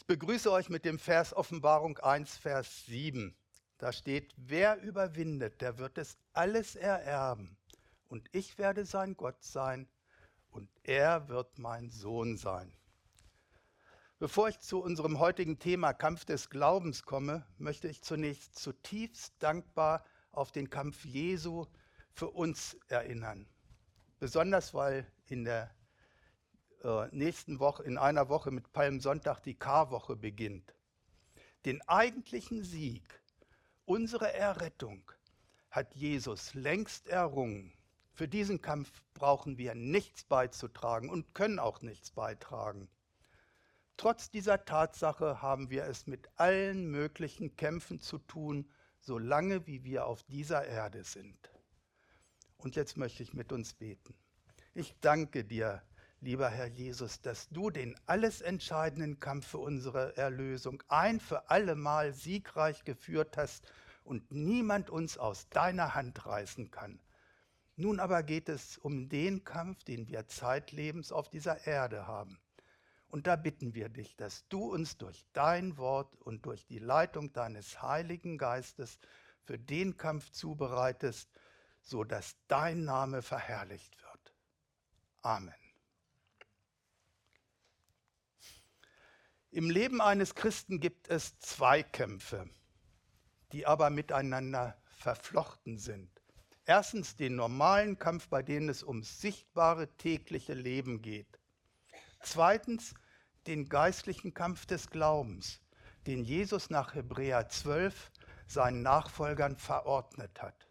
begrüße euch mit dem Vers Offenbarung 1, Vers 7. Da steht, wer überwindet, der wird es alles ererben. Und ich werde sein Gott sein und er wird mein Sohn sein. Bevor ich zu unserem heutigen Thema Kampf des Glaubens komme, möchte ich zunächst zutiefst dankbar auf den Kampf Jesu für uns erinnern. Besonders weil in der nächsten Woche, in einer Woche mit Palmsonntag die Karwoche beginnt. Den eigentlichen Sieg, unsere Errettung, hat Jesus längst errungen. Für diesen Kampf brauchen wir nichts beizutragen und können auch nichts beitragen. Trotz dieser Tatsache haben wir es mit allen möglichen Kämpfen zu tun, solange wie wir auf dieser Erde sind. Und jetzt möchte ich mit uns beten. Ich danke dir, lieber Herr Jesus, dass du den alles entscheidenden Kampf für unsere Erlösung ein für alle Mal siegreich geführt hast und niemand uns aus deiner Hand reißen kann. Nun aber geht es um den Kampf, den wir zeitlebens auf dieser Erde haben. Und da bitten wir dich, dass du uns durch dein Wort und durch die Leitung deines Heiligen Geistes für den Kampf zubereitest, sodass dein Name verherrlicht wird. Amen. Im Leben eines Christen gibt es Zweikämpfe, die aber miteinander verflochten sind. Erstens den normalen Kampf, bei dem es ums sichtbare tägliche Leben geht. Zweitens den geistlichen Kampf des Glaubens, den Jesus nach Hebräer 12 seinen Nachfolgern verordnet hat.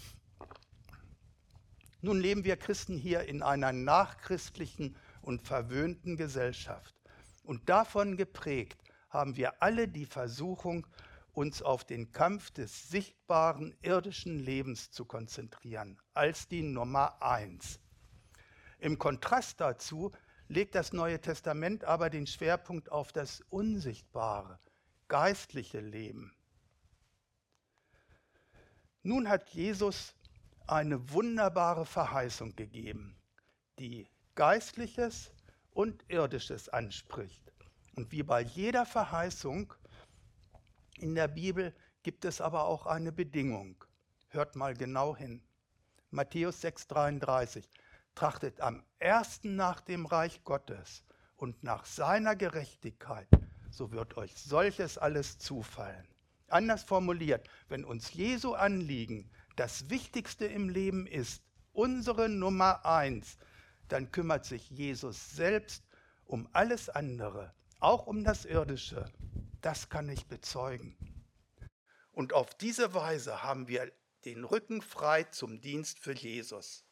Nun leben wir Christen hier in einer nachchristlichen und verwöhnten Gesellschaft. Und davon geprägt haben wir alle die Versuchung, uns auf den Kampf des sichtbaren irdischen Lebens zu konzentrieren, als die Nummer 1. Im Kontrast dazu legt das Neue Testament aber den Schwerpunkt auf das unsichtbare, geistliche Leben. Nun hat Jesus eine wunderbare Verheißung gegeben, die Geistliches und Irdisches anspricht. Und wie bei jeder Verheißung in der Bibel gibt es aber auch eine Bedingung. Hört mal genau hin. Matthäus 6,33. Trachtet am ersten nach dem Reich Gottes und nach seiner Gerechtigkeit, so wird euch solches alles zufallen. Anders formuliert, wenn uns Jesu Anliegen das Wichtigste im Leben ist, unsere Nummer 1, dann kümmert sich Jesus selbst um alles andere, auch um das Irdische. Das kann ich bezeugen. Und auf diese Weise haben wir den Rücken frei zum Dienst für Jesus.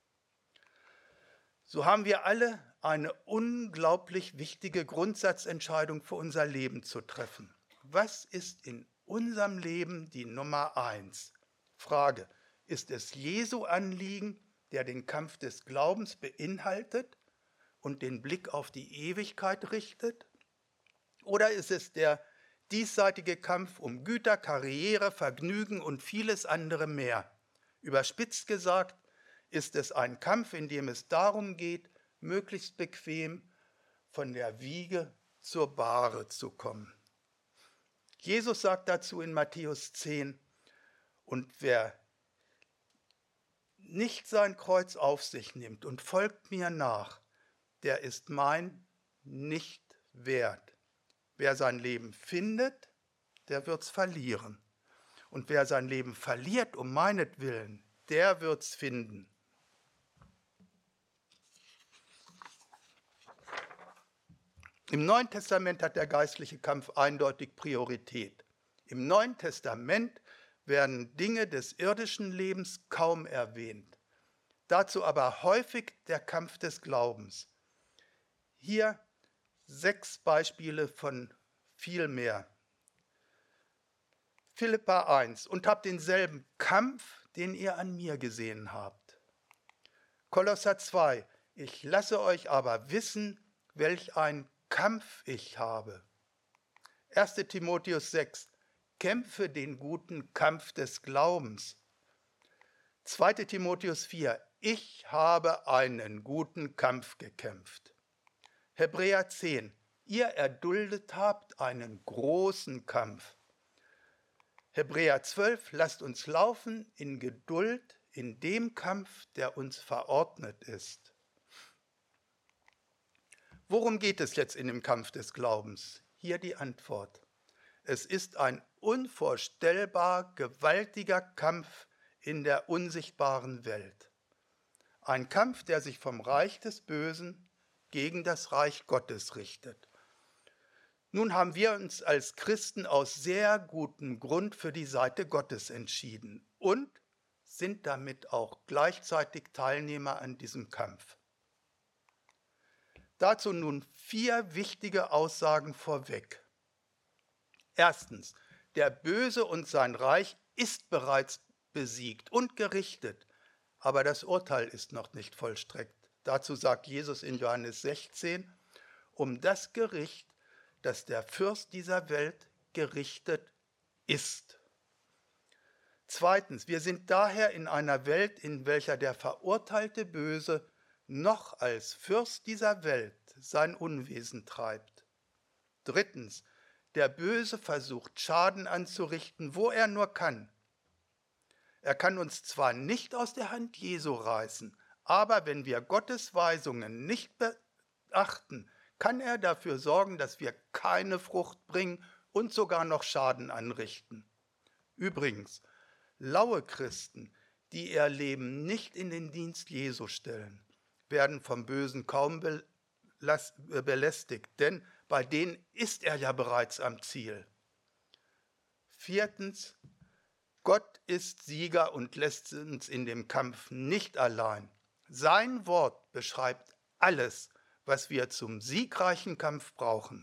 So haben wir alle eine unglaublich wichtige Grundsatzentscheidung für unser Leben zu treffen. Was ist in unserem Leben die Nummer 1? Frage, ist es Jesu Anliegen, der den Kampf des Glaubens beinhaltet und den Blick auf die Ewigkeit richtet? Oder ist es der diesseitige Kampf um Güter, Karriere, Vergnügen und vieles andere mehr? Überspitzt gesagt, ist es ein Kampf, in dem es darum geht, möglichst bequem von der Wiege zur Bahre zu kommen. Jesus sagt dazu in Matthäus 10, und wer nicht sein Kreuz auf sich nimmt und folgt mir nach, der ist mein nicht wert. Wer sein Leben findet, der wird's verlieren. Und wer sein Leben verliert um meinetwillen, der wird's finden. Im Neuen Testament hat der geistliche Kampf eindeutig Priorität. Im Neuen Testament werden Dinge des irdischen Lebens kaum erwähnt. Dazu aber häufig der Kampf des Glaubens. Hier 6 Beispiele von viel mehr. Philipper 1, und habt denselben Kampf, den ihr an mir gesehen habt. Kolosser 2, ich lasse euch aber wissen, welch ein Kampf ich habe. 1. Timotheus 6, kämpfe den guten Kampf des Glaubens. 2. Timotheus 4, ich habe einen guten Kampf gekämpft. Hebräer 10, ihr erduldet habt einen großen Kampf. Hebräer 12, lasst uns laufen in Geduld in dem Kampf, der uns verordnet ist. Worum geht es jetzt in dem Kampf des Glaubens? Hier die Antwort. Es ist ein unvorstellbar gewaltiger Kampf in der unsichtbaren Welt. Ein Kampf, der sich vom Reich des Bösen gegen das Reich Gottes richtet. Nun haben wir uns als Christen aus sehr gutem Grund für die Seite Gottes entschieden und sind damit auch gleichzeitig Teilnehmer an diesem Kampf. Dazu nun 4 wichtige Aussagen vorweg. Erstens, der Böse und sein Reich ist bereits besiegt und gerichtet, aber das Urteil ist noch nicht vollstreckt. Dazu sagt Jesus in Johannes 16, um das Gericht, dass der Fürst dieser Welt gerichtet ist. Zweitens, wir sind daher in einer Welt, in welcher der verurteilte Böse noch als Fürst dieser Welt sein Unwesen treibt. Drittens, der Böse versucht Schaden anzurichten, wo er nur kann. Er kann uns zwar nicht aus der Hand Jesu reißen, aber wenn wir Gottes Weisungen nicht beachten, kann er dafür sorgen, dass wir keine Frucht bringen und sogar noch Schaden anrichten. Übrigens, laue Christen, die ihr Leben nicht in den Dienst Jesu stellen, werden vom Bösen kaum belästigt, denn bei denen ist er ja bereits am Ziel. Viertens, Gott ist Sieger und lässt uns in dem Kampf nicht allein. Sein Wort beschreibt alles, was wir zum siegreichen Kampf brauchen.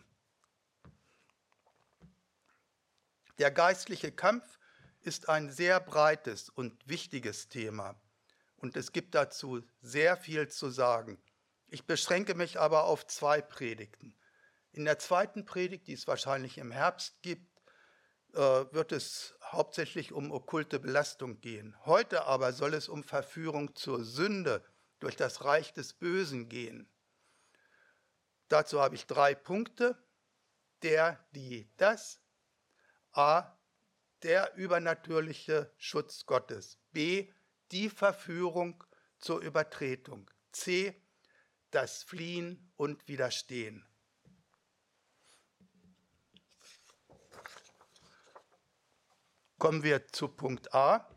Der geistliche Kampf ist ein sehr breites und wichtiges Thema und es gibt dazu sehr viel zu sagen. Ich beschränke mich aber auf 2 Predigten. In der zweiten Predigt, die es wahrscheinlich im Herbst gibt, wird es hauptsächlich um okkulte Belastung gehen. Heute aber soll es um Verführung zur Sünde durch das Reich des Bösen gehen. Dazu habe ich 3 Punkte. Der, die, das. A, der übernatürliche Schutz Gottes. B, die Verführung zur Übertretung. C, das Fliehen und Widerstehen. Kommen wir zu Punkt A,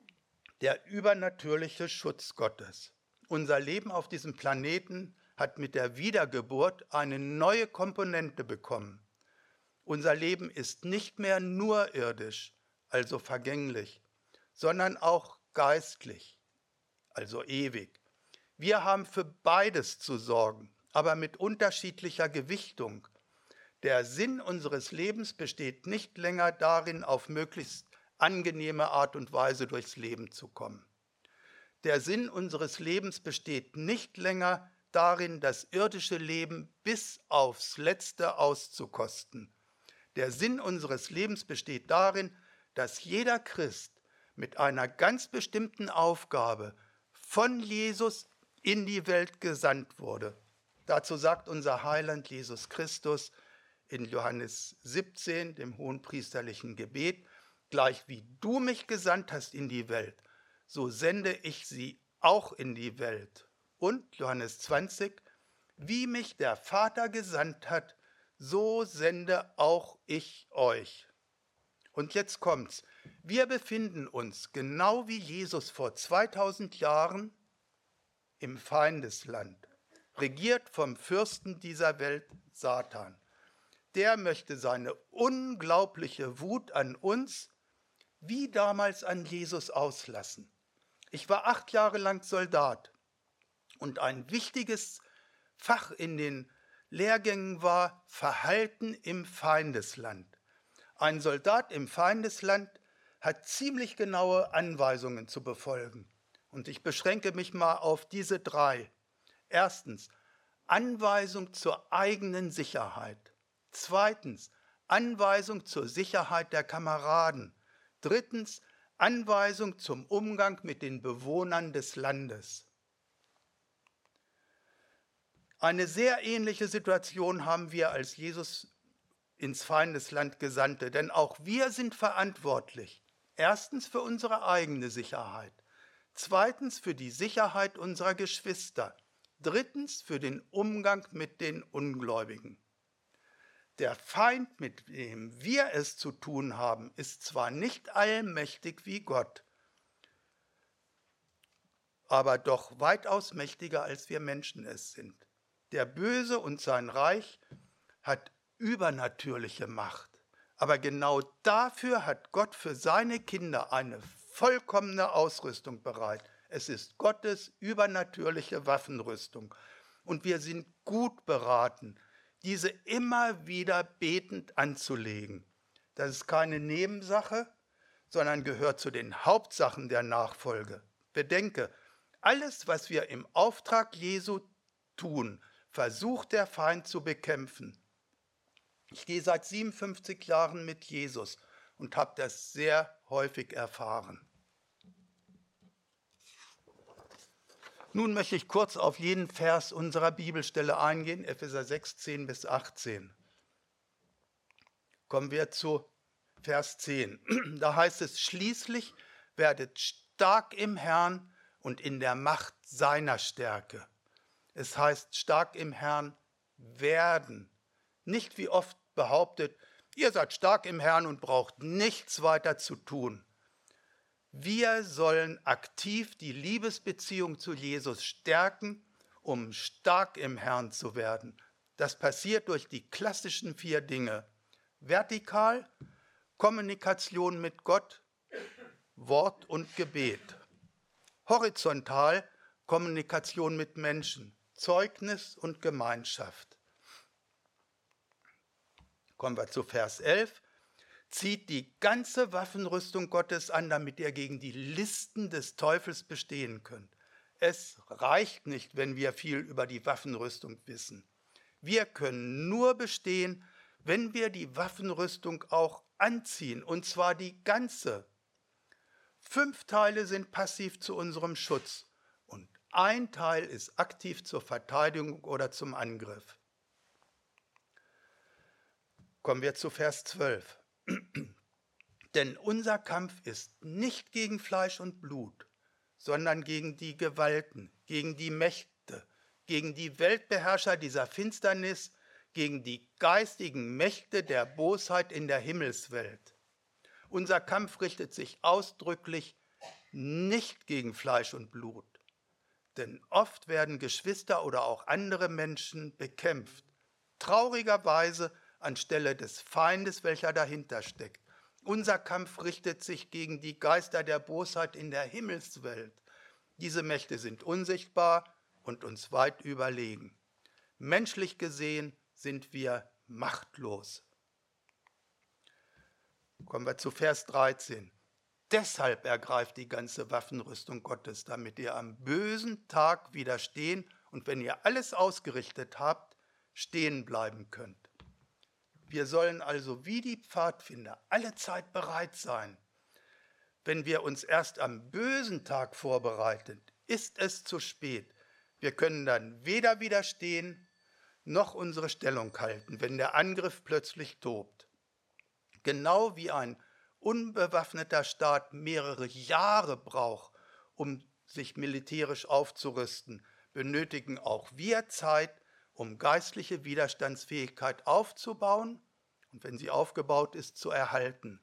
der übernatürliche Schutz Gottes. Unser Leben auf diesem Planeten hat mit der Wiedergeburt eine neue Komponente bekommen. Unser Leben ist nicht mehr nur irdisch, also vergänglich, sondern auch geistlich, also ewig. Wir haben für beides zu sorgen, aber mit unterschiedlicher Gewichtung. Der Sinn unseres Lebens besteht nicht länger darin, auf möglichst angenehme Art und Weise durchs Leben zu kommen. Der Sinn unseres Lebens besteht nicht länger darin, das irdische Leben bis aufs Letzte auszukosten. Der Sinn unseres Lebens besteht darin, dass jeder Christ mit einer ganz bestimmten Aufgabe von Jesus in die Welt gesandt wurde. Dazu sagt unser Heiland Jesus Christus in Johannes 17, dem hohenpriesterlichen Gebet, gleich wie du mich gesandt hast in die Welt, so sende ich sie auch in die Welt. Und Johannes 20, wie mich der Vater gesandt hat, so sende auch ich euch. Und jetzt kommt's. Wir befinden uns, genau wie Jesus vor 2000 Jahren, im Feindesland, regiert vom Fürsten dieser Welt, Satan. Der möchte seine unglaubliche Wut an uns wie damals an Jesus auslassen. Ich war 8 Jahre lang Soldat und ein wichtiges Fach in den Lehrgängen war Verhalten im Feindesland. Ein Soldat im Feindesland hat ziemlich genaue Anweisungen zu befolgen. Und ich beschränke mich mal auf diese 3. Erstens, Anweisung zur eigenen Sicherheit. Zweitens, Anweisung zur Sicherheit der Kameraden. Drittens, Anweisung zum Umgang mit den Bewohnern des Landes. Eine sehr ähnliche Situation haben wir, als Jesus ins Feindesland gesandte, denn auch wir sind verantwortlich. Erstens für unsere eigene Sicherheit, zweitens für die Sicherheit unserer Geschwister, drittens für den Umgang mit den Ungläubigen. Der Feind, mit dem wir es zu tun haben, ist zwar nicht allmächtig wie Gott, aber doch weitaus mächtiger, als wir Menschen es sind. Der Böse und sein Reich hat übernatürliche Macht. Aber genau dafür hat Gott für seine Kinder eine vollkommene Ausrüstung bereit. Es ist Gottes übernatürliche Waffenrüstung. Und wir sind gut beraten, diese immer wieder betend anzulegen. Das ist keine Nebensache, sondern gehört zu den Hauptsachen der Nachfolge. Bedenke, alles, was wir im Auftrag Jesu tun, versucht der Feind zu bekämpfen. Ich gehe seit 57 Jahren mit Jesus und habe das sehr häufig erfahren. Nun möchte ich kurz auf jeden Vers unserer Bibelstelle eingehen, Epheser 6, 10 bis 18. Kommen wir zu Vers 10. Da heißt es, schließlich werdet stark im Herrn und in der Macht seiner Stärke. Es heißt stark im Herrn werden. Nicht wie oft behauptet, ihr seid stark im Herrn und braucht nichts weiter zu tun. Wir sollen aktiv die Liebesbeziehung zu Jesus stärken, um stark im Herrn zu werden. Das passiert durch die klassischen 4 Dinge. Vertikal, Kommunikation mit Gott, Wort und Gebet. Horizontal, Kommunikation mit Menschen, Zeugnis und Gemeinschaft. Kommen wir zu Vers 11. Zieht die ganze Waffenrüstung Gottes an, damit ihr gegen die Listen des Teufels bestehen könnt. Es reicht nicht, wenn wir viel über die Waffenrüstung wissen. Wir können nur bestehen, wenn wir die Waffenrüstung auch anziehen, und zwar die ganze. 5 Teile sind passiv zu unserem Schutz und ein Teil ist aktiv zur Verteidigung oder zum Angriff. Kommen wir zu Vers 12. Denn unser Kampf ist nicht gegen Fleisch und Blut, sondern gegen die Gewalten, gegen die Mächte, gegen die Weltbeherrscher dieser Finsternis, gegen die geistigen Mächte der Bosheit in der Himmelswelt. Unser Kampf richtet sich ausdrücklich nicht gegen Fleisch und Blut, denn oft werden Geschwister oder auch andere Menschen bekämpft, traurigerweise anstelle des Feindes, welcher dahinter steckt. Unser Kampf richtet sich gegen die Geister der Bosheit in der Himmelswelt. Diese Mächte sind unsichtbar und uns weit überlegen. Menschlich gesehen sind wir machtlos. Kommen wir zu Vers 13. Deshalb ergreift die ganze Waffenrüstung Gottes, damit ihr am bösen Tag widerstehen und wenn ihr alles ausgerichtet habt, stehen bleiben könnt. Wir sollen also wie die Pfadfinder allezeit bereit sein. Wenn wir uns erst am bösen Tag vorbereiten, ist es zu spät. Wir können dann weder widerstehen noch unsere Stellung halten, wenn der Angriff plötzlich tobt. Genau wie ein unbewaffneter Staat mehrere Jahre braucht, um sich militärisch aufzurüsten, benötigen auch wir Zeit, um geistliche Widerstandsfähigkeit aufzubauen und wenn sie aufgebaut ist, zu erhalten.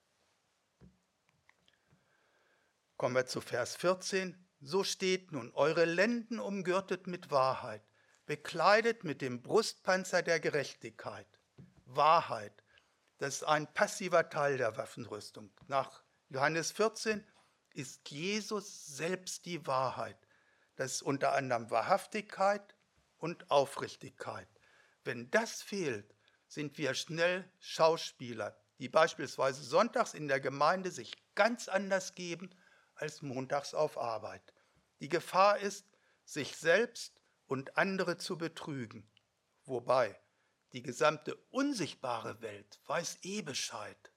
Kommen wir zu Vers 14. So steht nun, eure Lenden umgürtet mit Wahrheit, bekleidet mit dem Brustpanzer der Gerechtigkeit. Wahrheit, das ist ein passiver Teil der Waffenrüstung. Nach Johannes 14 ist Jesus selbst die Wahrheit. Das ist unter anderem Wahrhaftigkeit und Aufrichtigkeit. Wenn das fehlt, sind wir schnell Schauspieler, die beispielsweise sonntags in der Gemeinde sich ganz anders geben als montags auf Arbeit. Die Gefahr ist, sich selbst und andere zu betrügen. Wobei, die gesamte unsichtbare Welt weiß Bescheid.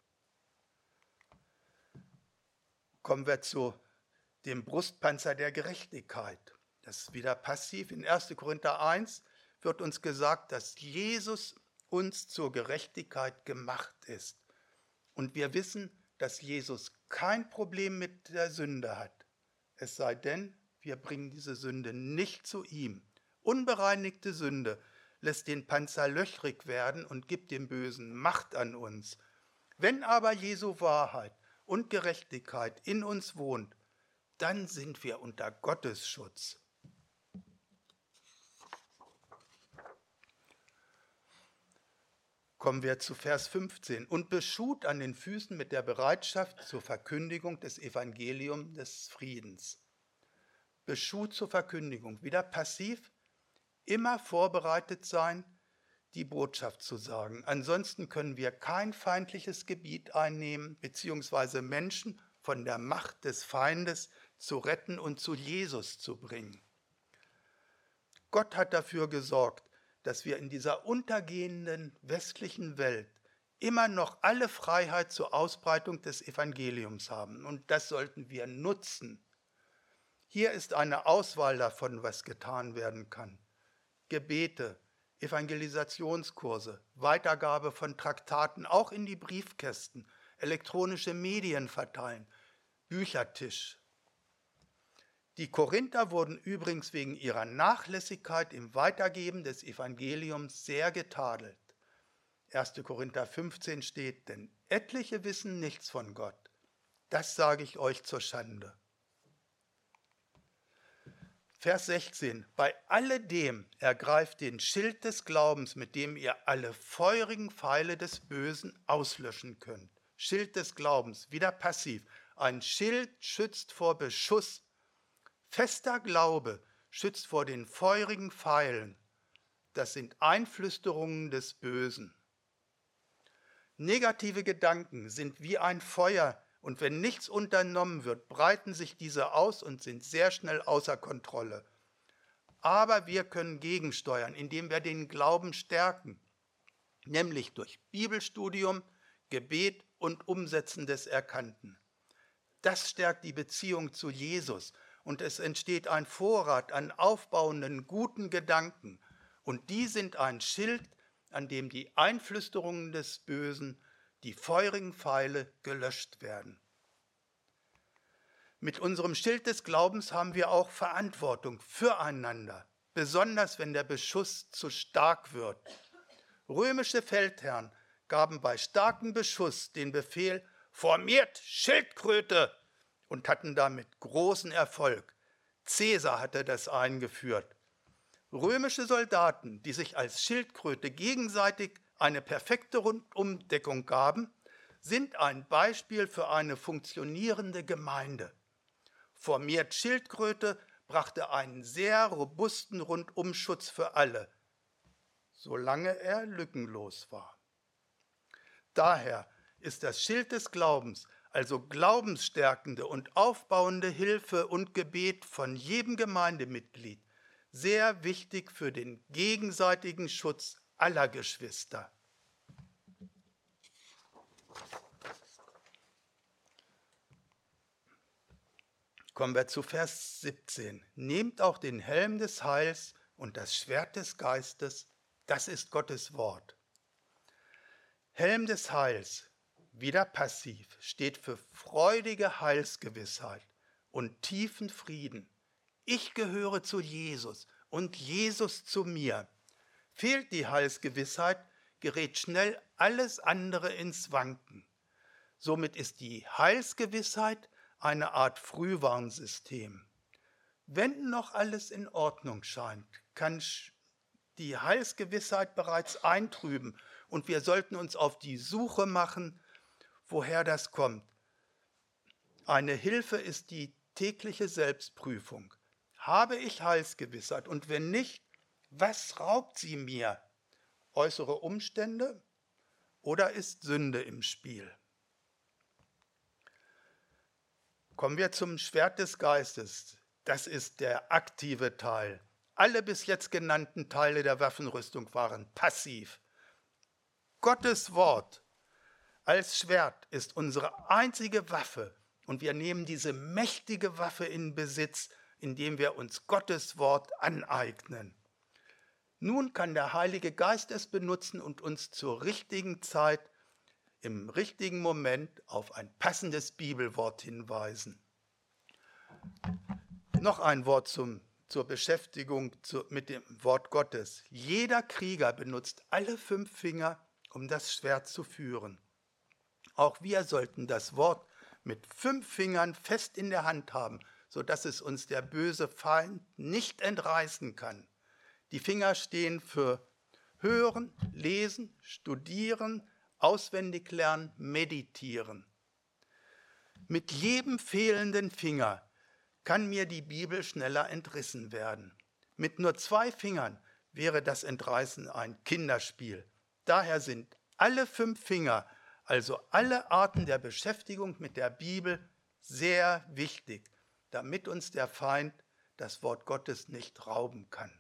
Kommen wir zu dem Brustpanzer der Gerechtigkeit. Das ist wieder passiv. In 1. Korinther 1 wird uns gesagt, dass Jesus uns zur Gerechtigkeit gemacht ist. Und wir wissen, dass Jesus kein Problem mit der Sünde hat. Es sei denn, wir bringen diese Sünde nicht zu ihm. Unbereinigte Sünde lässt den Panzer löchrig werden und gibt dem Bösen Macht an uns. Wenn aber Jesu Wahrheit und Gerechtigkeit in uns wohnt, dann sind wir unter Gottes Schutz. Kommen wir zu Vers 15. Und beschut an den Füßen mit der Bereitschaft zur Verkündigung des Evangeliums des Friedens. Beschut zur Verkündigung, wieder passiv, immer vorbereitet sein, die Botschaft zu sagen. Ansonsten können wir kein feindliches Gebiet einnehmen, beziehungsweise Menschen von der Macht des Feindes zu retten und zu Jesus zu bringen. Gott hat dafür gesorgt, dass wir in dieser untergehenden westlichen Welt immer noch alle Freiheit zur Ausbreitung des Evangeliums haben. Und das sollten wir nutzen. Hier ist eine Auswahl davon, was getan werden kann. Gebete, Evangelisationskurse, Weitergabe von Traktaten auch in die Briefkästen, elektronische Medien verteilen, Büchertisch. Die Korinther wurden übrigens wegen ihrer Nachlässigkeit im Weitergeben des Evangeliums sehr getadelt. 1. Korinther 15 steht, denn etliche wissen nichts von Gott. Das sage ich euch zur Schande. Vers 16. Bei alledem ergreift den Schild des Glaubens, mit dem ihr alle feurigen Pfeile des Bösen auslöschen könnt. Schild des Glaubens, wieder passiv. Ein Schild schützt vor Beschuss. Fester Glaube schützt vor den feurigen Pfeilen. Das sind Einflüsterungen des Bösen. Negative Gedanken sind wie ein Feuer, und wenn nichts unternommen wird, breiten sich diese aus und sind sehr schnell außer Kontrolle. Aber wir können gegensteuern, indem wir den Glauben stärken, nämlich durch Bibelstudium, Gebet und Umsetzen des Erkannten. Das stärkt die Beziehung zu Jesus und es entsteht ein Vorrat an aufbauenden, guten Gedanken. Und die sind ein Schild, an dem die Einflüsterungen des Bösen, die feurigen Pfeile, gelöscht werden. Mit unserem Schild des Glaubens haben wir auch Verantwortung füreinander, besonders wenn der Beschuss zu stark wird. Römische Feldherren gaben bei starkem Beschuss den Befehl, formiert Schildkröte, und hatten damit großen Erfolg. Caesar hatte das eingeführt. Römische Soldaten, die sich als Schildkröte gegenseitig eine perfekte Rundumdeckung gaben, sind ein Beispiel für eine funktionierende Gemeinde. Formiert Schildkröte brachte einen sehr robusten Rundumschutz für alle, solange er lückenlos war. Daher ist das Schild des Glaubens, also glaubensstärkende und aufbauende Hilfe und Gebet von jedem Gemeindemitglied, sehr wichtig für den gegenseitigen Schutz aller Geschwister. Kommen wir zu Vers 17. Nehmt auch den Helm des Heils und das Schwert des Geistes, das ist Gottes Wort. Helm des Heils, wieder passiv, steht für freudige Heilsgewissheit und tiefen Frieden. Ich gehöre zu Jesus und Jesus zu mir. Fehlt die Heilsgewissheit, gerät schnell alles andere ins Wanken. Somit ist die Heilsgewissheit eine Art Frühwarnsystem. Wenn noch alles in Ordnung scheint, kann die Heilsgewissheit bereits eintrüben und wir sollten uns auf die Suche machen, woher das kommt. Eine Hilfe ist die tägliche Selbstprüfung. Habe ich Heilsgewissheit? Und wenn nicht, was raubt sie mir? Äußere Umstände oder ist Sünde im Spiel? Kommen wir zum Schwert des Geistes. Das ist der aktive Teil. Alle bis jetzt genannten Teile der Waffenrüstung waren passiv. Gottes Wort als Schwert ist unsere einzige Waffe und wir nehmen diese mächtige Waffe in Besitz, indem wir uns Gottes Wort aneignen. Nun kann der Heilige Geist es benutzen und uns zur richtigen Zeit, im richtigen Moment auf ein passendes Bibelwort hinweisen. Noch ein Wort zur Beschäftigung mit dem Wort Gottes. Jeder Krieger benutzt alle 5 Finger, um das Schwert zu führen. Auch wir sollten das Wort mit 5 Fingern fest in der Hand haben, sodass es uns der böse Feind nicht entreißen kann. Die Finger stehen für Hören, Lesen, Studieren, auswendig lernen, meditieren. Mit jedem fehlenden Finger kann mir die Bibel schneller entrissen werden. Mit nur 2 Fingern wäre das Entreißen ein Kinderspiel. Daher sind alle 5 Finger, also alle Arten der Beschäftigung mit der Bibel, sehr wichtig, damit uns der Feind das Wort Gottes nicht rauben kann.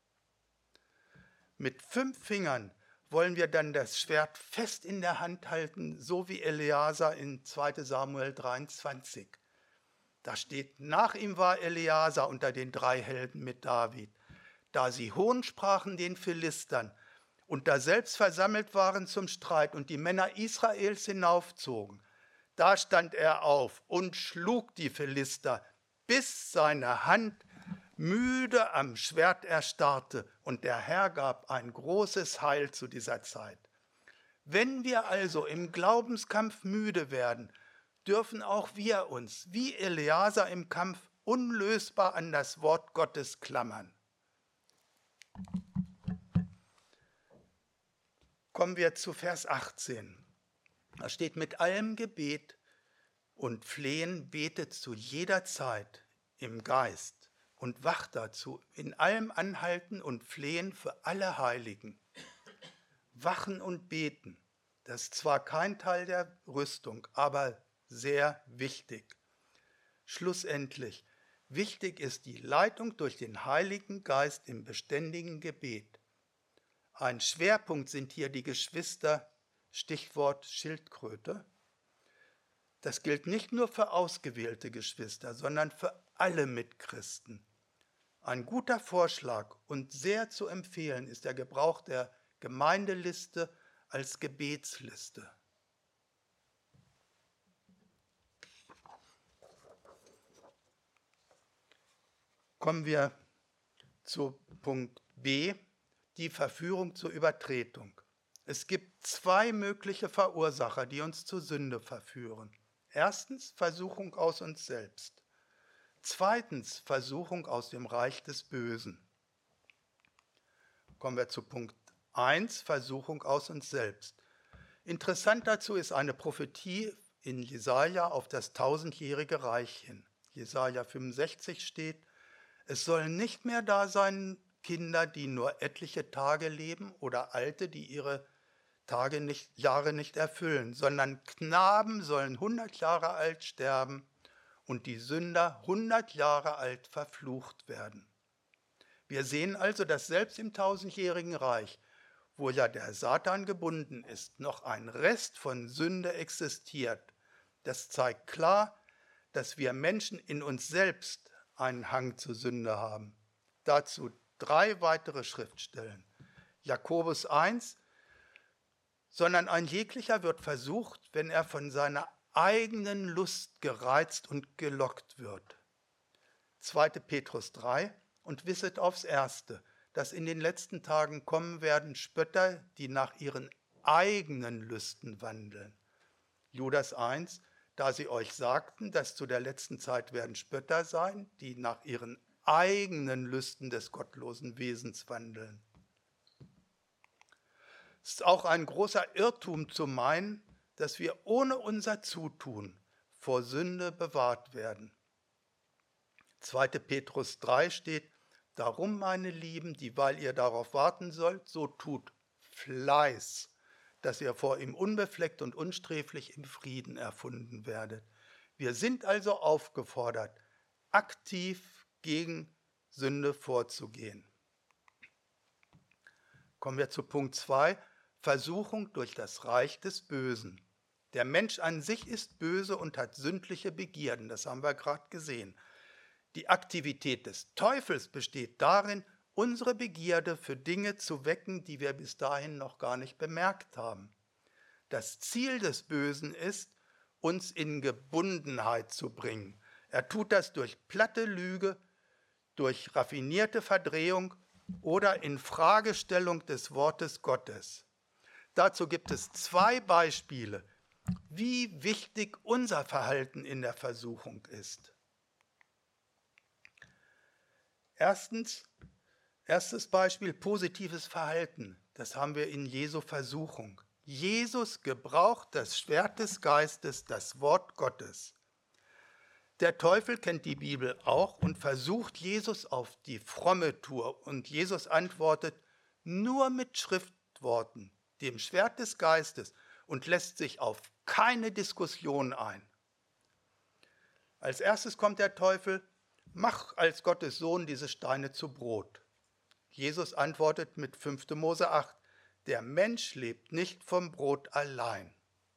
Mit 5 Fingern wollen wir dann das Schwert fest in der Hand halten, so wie Eleazar in 2 Samuel 23. Da steht, nach ihm war Eleazar unter den 3 Helden mit David. Da sie Hohn sprachen den Philistern und da selbst versammelt waren zum Streit und die Männer Israels hinaufzogen, da stand er auf und schlug die Philister, bis seine Hand müde am Schwert erstarrte, und der Herr gab ein großes Heil zu dieser Zeit. Wenn wir also im Glaubenskampf müde werden, dürfen auch wir uns, wie Eleazar im Kampf, unlösbar an das Wort Gottes klammern. Kommen wir zu Vers 18. Da steht, mit allem Gebet und Flehen betet zu jeder Zeit im Geist und wacht dazu, in allem Anhalten und Flehen für alle Heiligen. Wachen und beten, das ist zwar kein Teil der Rüstung, aber sehr wichtig. Schlussendlich, wichtig ist die Leitung durch den Heiligen Geist im beständigen Gebet. Ein Schwerpunkt sind hier die Geschwister, Stichwort Schildkröte. Das gilt nicht nur für ausgewählte Geschwister, sondern für alle Mitchristen. Ein guter Vorschlag und sehr zu empfehlen ist der Gebrauch der Gemeindeliste als Gebetsliste. Kommen wir zu Punkt B, die Verführung zur Übertretung. Es gibt 2 mögliche Verursacher, die uns zur Sünde verführen. Erstens Versuchung aus uns selbst. Zweitens Versuchung aus dem Reich des Bösen. Kommen wir zu Punkt 1, Versuchung aus uns selbst. Interessant dazu ist eine Prophetie in Jesaja auf das 1000-jährige Reich hin. Jesaja 65 steht, es sollen nicht mehr da sein Kinder, die nur etliche Tage leben, oder Alte, die ihre Jahre nicht erfüllen, sondern Knaben sollen 100 Jahre alt sterben und die Sünder 100 Jahre alt verflucht werden. Wir sehen also, dass selbst im 1000-jährigen Reich, wo ja der Satan gebunden ist, noch ein Rest von Sünde existiert. Das zeigt klar, dass wir Menschen in uns selbst einen Hang zur Sünde haben. Dazu 3 weitere Schriftstellen. Jakobus 1, sondern ein jeglicher wird versucht, wenn er von seiner eigenen Lust gereizt und gelockt wird. 2. Petrus 3, und wisset aufs Erste, dass in den letzten Tagen kommen werden Spötter, die nach ihren eigenen Lüsten wandeln. Judas 1, da sie euch sagten, dass zu der letzten Zeit werden Spötter sein, die nach ihren eigenen Lüsten des gottlosen Wesens wandeln. Es ist auch ein großer Irrtum zu meinen, dass wir ohne unser Zutun vor Sünde bewahrt werden. 2. Petrus 3 steht, darum, meine Lieben, dieweil ihr darauf warten sollt, so tut Fleiß, dass ihr vor ihm unbefleckt und unsträflich im Frieden erfunden werdet. Wir sind also aufgefordert, aktiv gegen Sünde vorzugehen. Kommen wir zu Punkt 2, Versuchung durch das Reich des Bösen. Der Mensch an sich ist böse und hat sündliche Begierden, das haben wir gerade gesehen. Die Aktivität des Teufels besteht darin, unsere Begierde für Dinge zu wecken, die wir bis dahin noch gar nicht bemerkt haben. Das Ziel des Bösen ist, uns in Gebundenheit zu bringen. Er tut das durch platte Lüge, durch raffinierte Verdrehung oder Infragestellung des Wortes Gottes. Dazu gibt es 2 Beispiele, wie wichtig unser Verhalten in der Versuchung ist. Erstes Beispiel, positives Verhalten. Das haben wir in Jesu Versuchung. Jesus gebraucht das Schwert des Geistes, das Wort Gottes. Der Teufel kennt die Bibel auch und versucht Jesus auf die fromme Tour. Und Jesus antwortet nur mit Schriftworten, dem Schwert des Geistes, und lässt sich auf keine Diskussion ein. Als erstes kommt der Teufel: Mach als Gottes Sohn diese Steine zu Brot. Jesus antwortet mit 5. Mose 8, der Mensch lebt nicht vom Brot allein.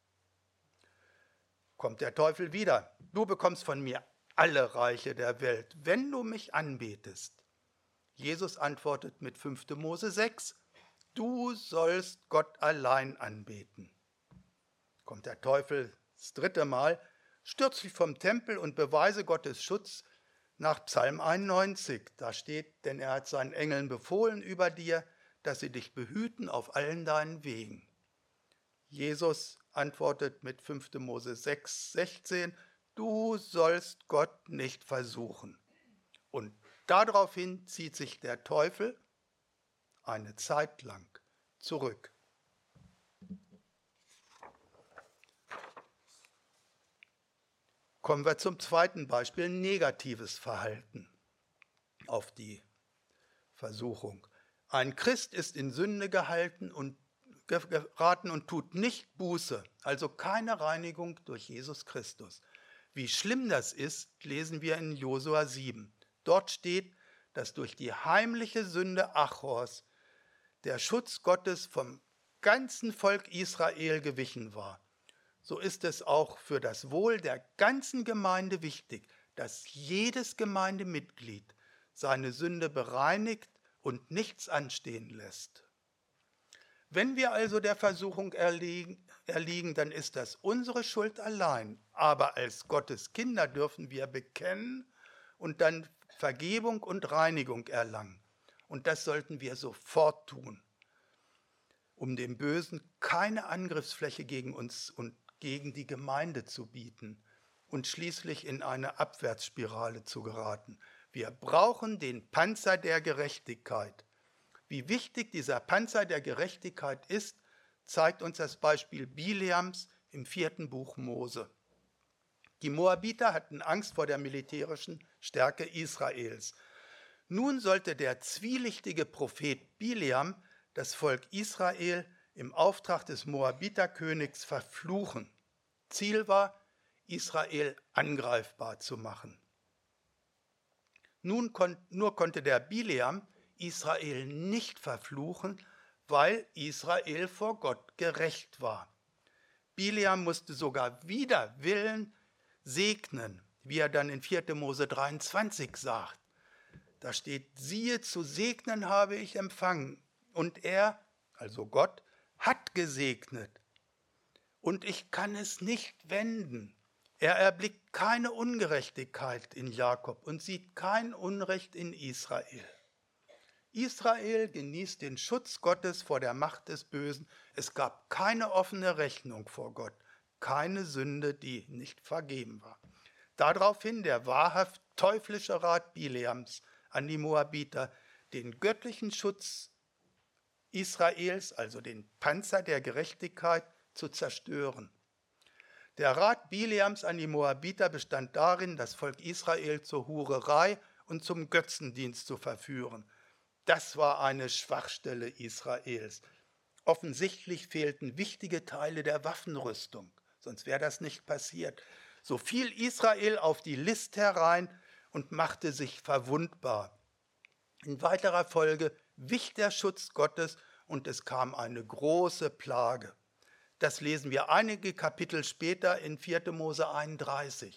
Kommt der Teufel wieder: Du bekommst von mir alle Reiche der Welt, wenn du mich anbetest. Jesus antwortet mit 5. Mose 6, du sollst Gott allein anbeten. Kommt der Teufel das 3. Mal: Stürz dich vom Tempel und beweise Gottes Schutz nach Psalm 91. Da steht, denn er hat seinen Engeln befohlen über dir, dass sie dich behüten auf allen deinen Wegen. Jesus antwortet mit 5. Mose 6, 16, du sollst Gott nicht versuchen. Und daraufhin zieht sich der Teufel eine Zeit lang zurück. Kommen wir zum 2. Beispiel, negatives Verhalten auf die Versuchung. Ein Christ ist in Sünde geraten und tut nicht Buße, also keine Reinigung durch Jesus Christus. Wie schlimm das ist, lesen wir in Josua 7. Dort steht, dass durch die heimliche Sünde Achors der Schutz Gottes vom ganzen Volk Israel gewichen war. So ist es auch für das Wohl der ganzen Gemeinde wichtig, dass jedes Gemeindemitglied seine Sünde bereinigt und nichts anstehen lässt. Wenn wir also der Versuchung erliegen, dann ist das unsere Schuld allein. Aber als Gottes Kinder dürfen wir bekennen und dann Vergebung und Reinigung erlangen. Und das sollten wir sofort tun, um dem Bösen keine Angriffsfläche gegen uns und gegen die Gemeinde zu bieten und schließlich in eine Abwärtsspirale zu geraten. Wir brauchen den Panzer der Gerechtigkeit. Wie wichtig dieser Panzer der Gerechtigkeit ist, zeigt uns das Beispiel Bileams im 4. Buch Mose. Die Moabiter hatten Angst vor der militärischen Stärke Israels. Nun sollte der zwielichtige Prophet Bileam das Volk Israel im Auftrag des Moabiterkönigs verfluchen. Ziel war, Israel angreifbar zu machen. Nur konnte der Bileam Israel nicht verfluchen, weil Israel vor Gott gerecht war. Bileam musste sogar wider Willen segnen, wie er dann in 4. Mose 23 sagt. Da steht, siehe, zu segnen habe ich empfangen. Und er, also Gott, hat gesegnet. Und ich kann es nicht wenden. Er erblickt keine Ungerechtigkeit in Jakob und sieht kein Unrecht in Israel. Israel genießt den Schutz Gottes vor der Macht des Bösen. Es gab keine offene Rechnung vor Gott, keine Sünde, die nicht vergeben war. Daraufhin der wahrhaft teuflische Rat Bileams an die Moabiter, den göttlichen Schutz Israels, also den Panzer der Gerechtigkeit, zu zerstören. Der Rat Bileams an die Moabiter bestand darin, das Volk Israel zur Hurerei und zum Götzendienst zu verführen. Das war eine Schwachstelle Israels. Offensichtlich fehlten wichtige Teile der Waffenrüstung, sonst wäre das nicht passiert. So fiel Israel auf die List herein und machte sich verwundbar. In weiterer Folge wich der Schutz Gottes und es kam eine große Plage. Das lesen wir einige Kapitel später in 4. Mose 31.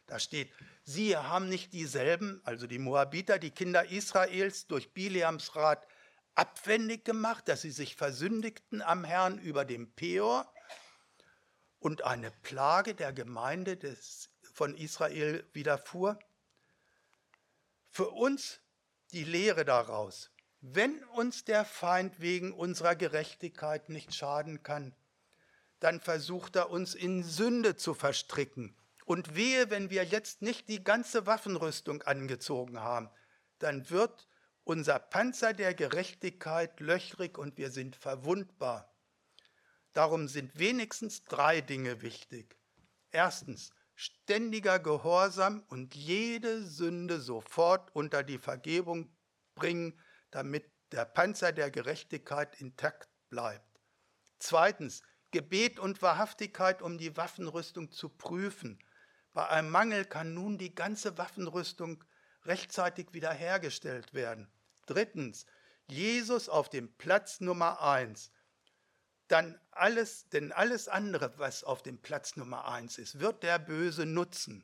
Da steht, sie haben nicht dieselben, also die Moabiter, die Kinder Israels, durch Bileams Rat abwendig gemacht, dass sie sich versündigten am Herrn über dem Peor und eine Plage der Gemeinde von Israel widerfuhr. Für uns die Lehre daraus: Wenn uns der Feind wegen unserer Gerechtigkeit nicht schaden kann, dann versucht er uns in Sünde zu verstricken. Und wehe, wenn wir jetzt nicht die ganze Waffenrüstung angezogen haben, dann wird unser Panzer der Gerechtigkeit löchrig und wir sind verwundbar. Darum sind wenigstens 3 Dinge wichtig. Erstens, ständiger Gehorsam und jede Sünde sofort unter die Vergebung bringen, damit der Panzer der Gerechtigkeit intakt bleibt. Zweitens, Gebet und Wahrhaftigkeit, um die Waffenrüstung zu prüfen. Bei einem Mangel kann nun die ganze Waffenrüstung rechtzeitig wiederhergestellt werden. Drittens, Jesus auf dem Platz Nummer 1. Denn alles andere, was auf dem Platz Nummer 1 ist, wird der Böse nutzen.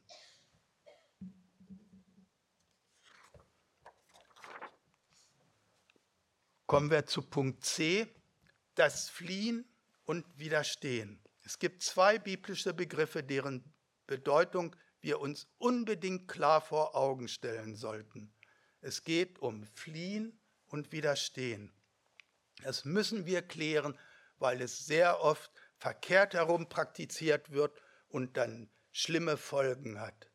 Kommen wir zu Punkt C, das Fliehen und Widerstehen. Es gibt 2 biblische Begriffe, deren Bedeutung wir uns unbedingt klar vor Augen stellen sollten. Es geht um Fliehen und Widerstehen. Das müssen wir klären, weil es sehr oft verkehrt herum praktiziert wird und dann schlimme Folgen hat.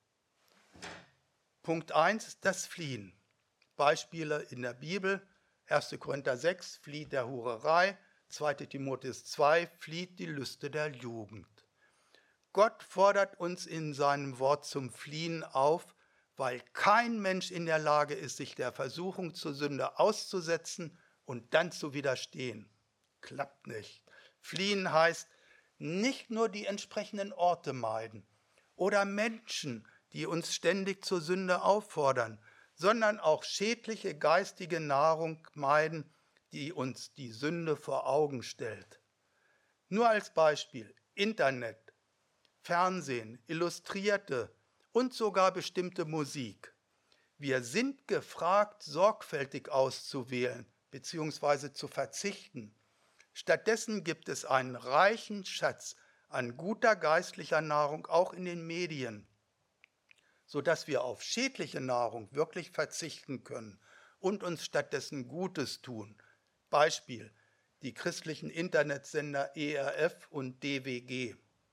Punkt 1, das Fliehen. Beispiele in der Bibel: 1. Korinther 6, flieht der Hurerei; 2. Timotheus 2, flieht die Lüste der Jugend. Gott fordert uns in seinem Wort zum Fliehen auf, weil kein Mensch in der Lage ist, sich der Versuchung zur Sünde auszusetzen und dann zu widerstehen. Klappt nicht. Fliehen heißt nicht nur die entsprechenden Orte meiden oder Menschen, die uns ständig zur Sünde auffordern, sondern auch schädliche geistige Nahrung meiden, die uns die Sünde vor Augen stellt. Nur als Beispiel: Internet, Fernsehen, Illustrierte und sogar bestimmte Musik. Wir sind gefragt, sorgfältig auszuwählen bzw. zu verzichten. Stattdessen gibt es einen reichen Schatz an guter geistlicher Nahrung auch in den Medien, sodass wir auf schädliche Nahrung wirklich verzichten können und uns stattdessen Gutes tun. Beispiel: die christlichen Internetsender ERF und DWG.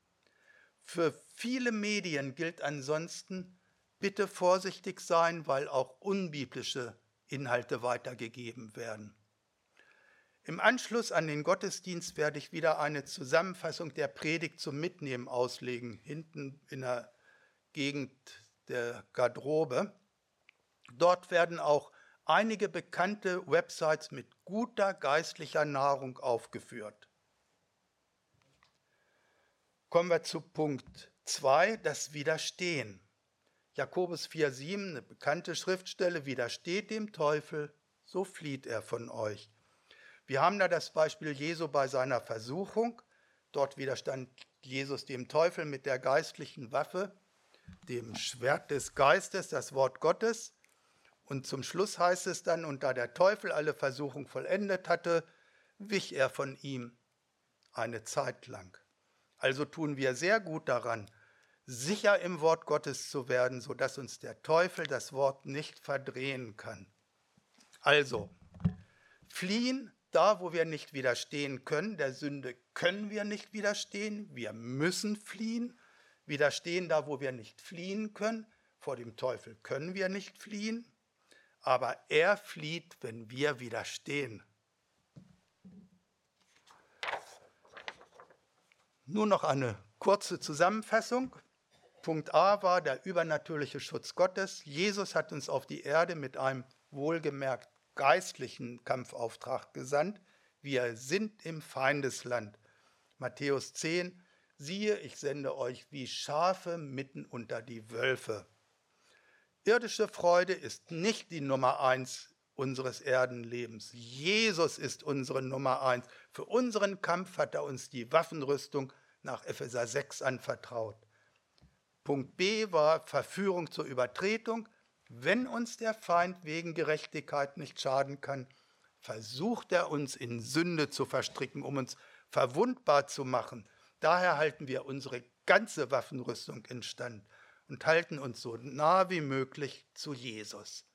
Für viele Medien gilt ansonsten: bitte vorsichtig sein, weil auch unbiblische Inhalte weitergegeben werden. Im Anschluss an den Gottesdienst werde ich wieder eine Zusammenfassung der Predigt zum Mitnehmen auslegen, hinten in der Gegend der Garderobe. Dort werden auch einige bekannte Websites mit guter geistlicher Nahrung aufgeführt. Kommen wir zu Punkt 2, das Widerstehen. Jakobus 4,7, eine bekannte Schriftstelle: Widersteht dem Teufel, so flieht er von euch. Wir haben da das Beispiel Jesu bei seiner Versuchung. Dort widerstand Jesus dem Teufel mit der geistlichen Waffe, dem Schwert des Geistes, das Wort Gottes. Und zum Schluss heißt es dann: Und da der Teufel alle Versuchung vollendet hatte, wich er von ihm eine Zeit lang. Also tun wir sehr gut daran, sicher im Wort Gottes zu werden, sodass uns der Teufel das Wort nicht verdrehen kann. Also, fliehen da, wo wir nicht widerstehen können. Der Sünde können wir nicht widerstehen, wir müssen fliehen. Widerstehen da, wo wir nicht fliehen können. Vor dem Teufel können wir nicht fliehen, aber er flieht, wenn wir widerstehen. Nur noch eine kurze Zusammenfassung. Punkt A war der übernatürliche Schutz Gottes. Jesus hat uns auf die Erde mit einem wohlgemerkt geistlichen Kampfauftrag gesandt. Wir sind im Feindesland. Matthäus 10, siehe, ich sende euch wie Schafe mitten unter die Wölfe. Irdische Freude ist nicht die Nummer 1 unseres Erdenlebens. Jesus ist unsere Nummer 1. Für unseren Kampf hat er uns die Waffenrüstung nach Epheser 6 anvertraut. Punkt B war Verführung zur Übertretung. Wenn uns der Feind wegen Gerechtigkeit nicht schaden kann, versucht er uns in Sünde zu verstricken, um uns verwundbar zu machen. Daher halten wir unsere ganze Waffenrüstung instand und halten uns so nah wie möglich zu Jesus.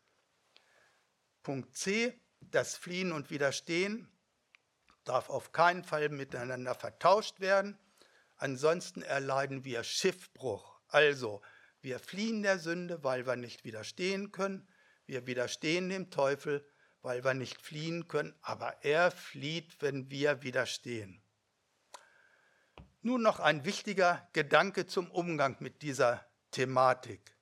Punkt C, das Fliehen und Widerstehen darf auf keinen Fall miteinander vertauscht werden. Ansonsten erleiden wir Schiffbruch. Also, wir fliehen der Sünde, weil wir nicht widerstehen können. Wir widerstehen dem Teufel, weil wir nicht fliehen können. Aber er flieht, wenn wir widerstehen. Nun noch ein wichtiger Gedanke zum Umgang mit dieser Thematik,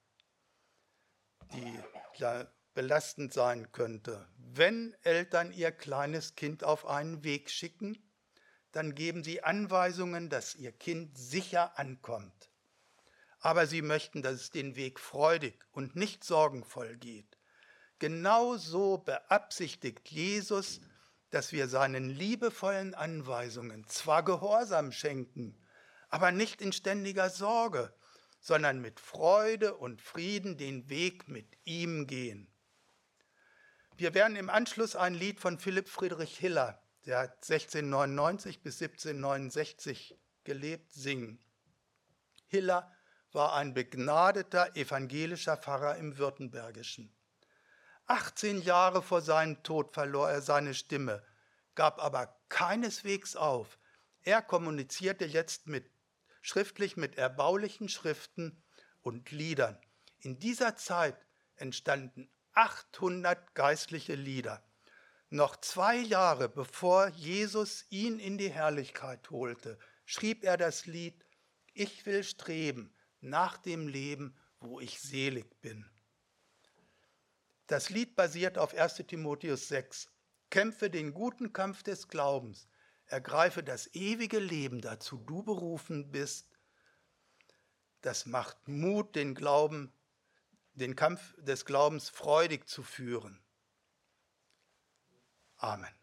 die belastend sein könnte. Wenn Eltern ihr kleines Kind auf einen Weg schicken, dann geben sie Anweisungen, dass ihr Kind sicher ankommt. Aber sie möchten, dass es den Weg freudig und nicht sorgenvoll geht. Genauso beabsichtigt Jesus, dass wir seinen liebevollen Anweisungen zwar Gehorsam schenken, aber nicht in ständiger Sorge, sondern mit Freude und Frieden den Weg mit ihm gehen. Wir werden im Anschluss ein Lied von Philipp Friedrich Hiller, der hat 1699 bis 1769 gelebt, singen. Hiller war ein begnadeter evangelischer Pfarrer im Württembergischen. 18 Jahre vor seinem Tod verlor er seine Stimme, gab aber keineswegs auf. Er kommunizierte jetzt schriftlich mit erbaulichen Schriften und Liedern. In dieser Zeit entstanden 800 geistliche Lieder. Noch 2 Jahre bevor Jesus ihn in die Herrlichkeit holte, schrieb er das Lied »Ich will streben nach dem Leben, wo ich selig bin«. Das Lied basiert auf 1. Timotheus 6. Kämpfe den guten Kampf des Glaubens, ergreife das ewige Leben, dazu du berufen bist. Das macht Mut, den Kampf des Glaubens freudig zu führen. Amen.